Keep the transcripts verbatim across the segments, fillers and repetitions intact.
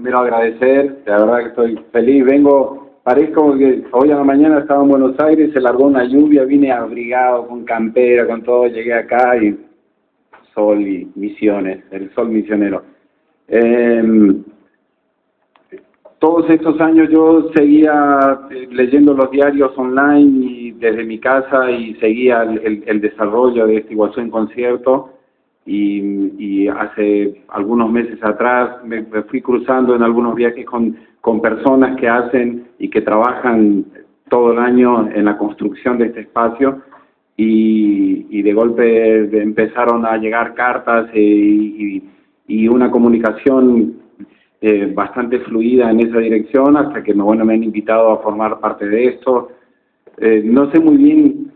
primero agradecer, la verdad que estoy feliz, vengo, parezco que hoy a la mañana estaba en Buenos Aires, se largó una lluvia, vine abrigado, con campera, con todo, llegué acá y sol y misiones, el sol misionero. Eh, todos estos años yo seguía leyendo los diarios online y desde mi casa y seguía el, el, el desarrollo de este Iguazú en concierto. Y, y hace algunos meses atrás me, me fui cruzando en algunos viajes con, con personas que hacen y que trabajan todo el año en la construcción de este espacio y, y de golpe empezaron a llegar cartas eh, y, y una comunicación eh, bastante fluida en esa dirección hasta que bueno, me han invitado a formar parte de esto. Eh, no sé muy bien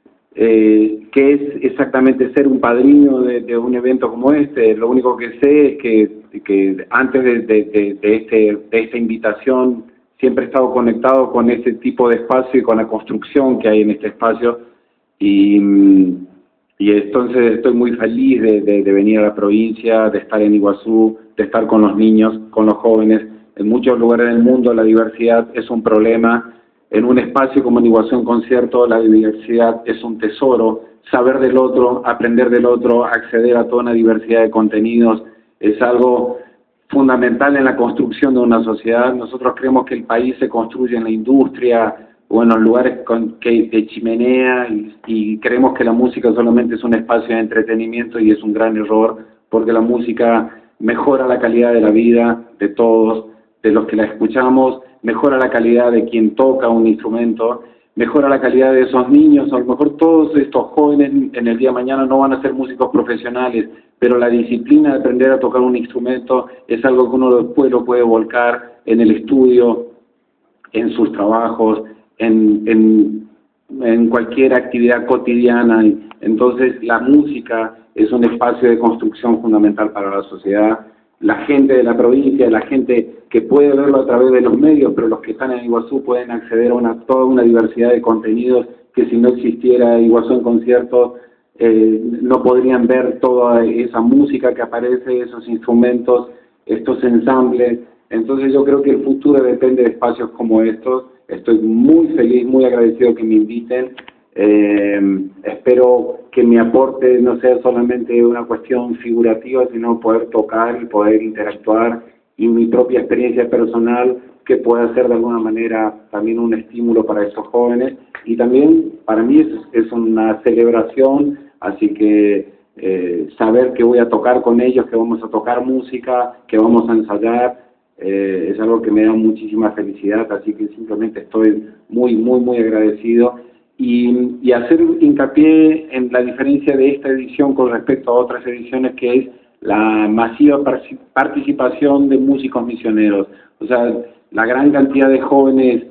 Eh, qué es exactamente ser un padrino de, de un evento como este. Lo único que sé es que, que antes de, de, de, de, este, de esta invitación siempre he estado conectado con este tipo de espacio y con la construcción que hay en este espacio y, y entonces estoy muy feliz de, de, de venir a la provincia, de estar en Iguazú, de estar con los niños, con los jóvenes. En muchos lugares del mundo la diversidad es un problema. En un espacio como en Iguazú en concierto, la diversidad es un tesoro. Saber del otro, aprender del otro, acceder a toda una diversidad de contenidos es algo fundamental en la construcción de una sociedad. Nosotros creemos que el país se construye en la industria o en los lugares con, que, de chimenea y, y creemos que la música solamente es un espacio de entretenimiento y es un gran error porque la música mejora la calidad de la vida de todos, de los que la escuchamos, mejora la calidad de quien toca un instrumento, mejora la calidad de esos niños. A lo mejor todos estos jóvenes en el día de mañana no van a ser músicos profesionales, pero la disciplina de aprender a tocar un instrumento es algo que uno después lo puede volcar en el estudio, en sus trabajos, en, en, en cualquier actividad cotidiana. Entonces la música es un espacio de construcción fundamental para la sociedad. La gente de la provincia, la gente que puede verlo a través de los medios, pero los que están en Iguazú pueden acceder a una, toda una diversidad de contenidos que si no existiera Iguazú en concierto eh, no podrían ver toda esa música que aparece, esos instrumentos, estos ensambles. Entonces yo creo que el futuro depende de espacios como estos. Estoy muy feliz, muy agradecido que me inviten. Eh, espero que mi aporte no sea solamente una cuestión figurativa, sino poder tocar y poder interactuar y mi propia experiencia personal que pueda ser de alguna manera también un estímulo para estos jóvenes y también para mí es, es una celebración, así que eh, saber que voy a tocar con ellos, que vamos a tocar música, que vamos a ensayar, eh, es algo que me da muchísima felicidad, así que simplemente estoy muy, muy, muy agradecido. Y, y hacer hincapié en la diferencia de esta edición con respecto a otras ediciones, que es la masiva participación de músicos misioneros. O sea, la gran cantidad de jóvenes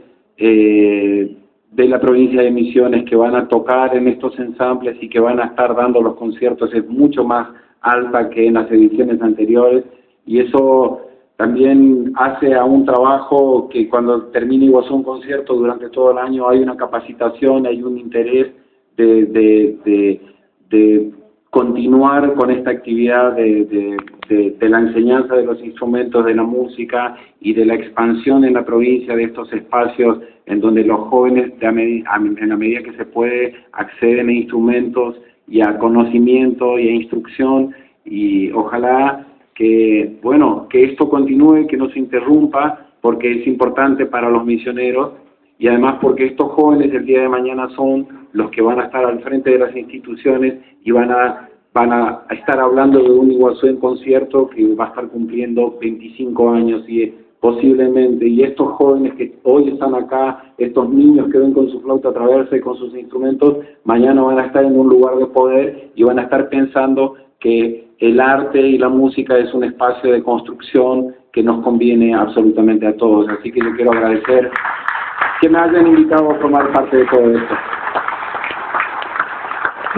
eh, de la provincia de Misiones que van a tocar en estos ensambles y que van a estar dando los conciertos es mucho más alta que en las ediciones anteriores, y eso también hace a un trabajo que cuando termine Iguazú un concierto durante todo el año hay una capacitación, hay un interés de, de, de, de continuar con esta actividad de, de, de, de la enseñanza de los instrumentos, de la música y de la expansión en la provincia de estos espacios en donde los jóvenes, de a med a, en la medida que se puede, acceden a instrumentos y a conocimiento y a instrucción, y ojalá que, bueno, que esto continúe, que no se interrumpa, porque es importante para los misioneros y además porque estos jóvenes el día de mañana son los que van a estar al frente de las instituciones y van a, van a estar hablando de un Iguazú en concierto que va a estar cumpliendo veinticinco años y posiblemente, y estos jóvenes que hoy están acá, estos niños que ven con su flauta traversa y con sus instrumentos, mañana van a estar en un lugar de poder y van a estar pensando que el arte y la música es un espacio de construcción que nos conviene absolutamente a todos. Así que yo quiero agradecer que me hayan invitado a formar parte de todo esto.